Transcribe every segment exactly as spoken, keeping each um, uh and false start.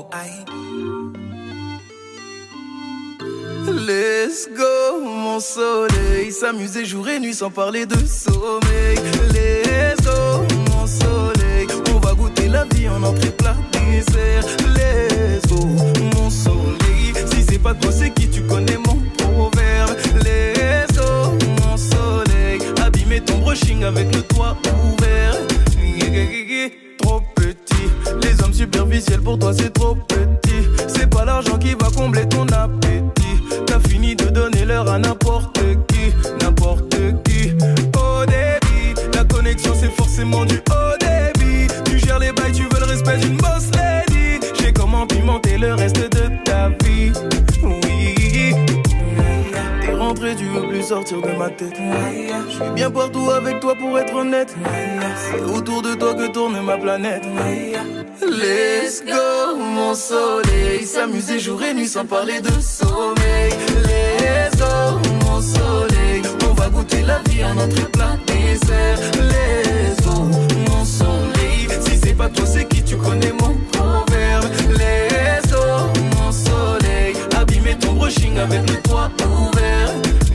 Aïe. Let's go, mon soleil. S'amuser jour et nuit sans parler de sommeil. Let's go, mon soleil. On va goûter la vie en entrée plat dessert. Let's go, mon soleil. Si c'est pas toi, c'est qui? Tu connais mon proverbe. Let's go, mon soleil. Abîmer ton brushing avec le toit ouvert. Trop petit. Les hommes superficiels pour toi c'est trop petit. C'est pas l'argent qui va combler ton appétit. T'as fini de donner l'heure à n'importe qui, n'importe qui. Au débit, la connexion c'est forcément du haut débit. Tu gères les bails, tu veux le respect d'une boss lady. J'ai comment pimenter le reste de ta vie. Oui. T'es rentré, tu veux plus sortir de ma tête. Je suis bien partout avec toi pour être honnête. C'est autour de toi que tourne ma planète. Let's go, mon soleil. S'amuser jour et nuit sans parler de sommeil. Let's go, mon soleil. On va goûter la vie en entrée plat dessert. Let's go, mon soleil. Si c'est pas toi, c'est qui? Tu connais mon proverbe. Let's go, mon soleil. Abîmer ton brushing avec le toit ouvert.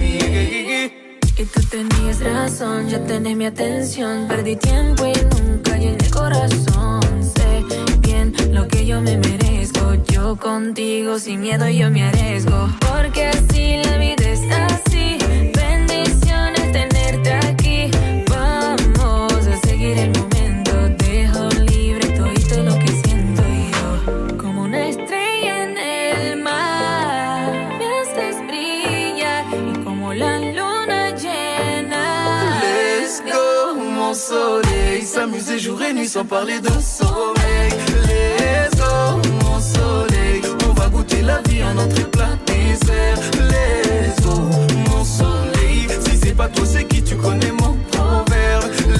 Y tú tenías razón, ya tenés mi atención. Perdí tiempo y nunca llené el corazón. Sé bien lo que yo me merezco. Yo contigo sin miedo yo me arriesgo. Porque así la vida es así. Bendiciones tenerte aquí. Vamos a seguir el momento. Dejo libre todo lo que siento yo. Como una estrella en el mar. Me haces brillar y como la luna llena. Let's go, mon soleil. S'amuser jour et nuit sans parler de sommeil. Let's go, mon soleil. On va goûter la vie en entrée plat dessert. Let's go, mon soleil. Si c'est pas toi, c'est qui? Tu connais mon proverbe.